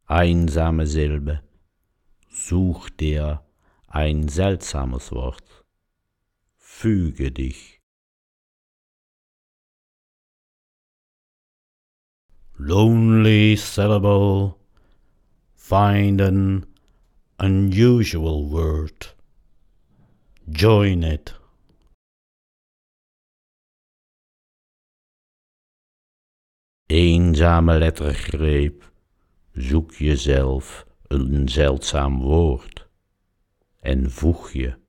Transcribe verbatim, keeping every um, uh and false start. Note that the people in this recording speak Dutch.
einsame Silbe, such dir ein seltsames Wort, füge dich. Lonely syllable, find an unusual word, join it. Eenzame lettergreep, zoek jezelf een zeldzaam woord en voeg je.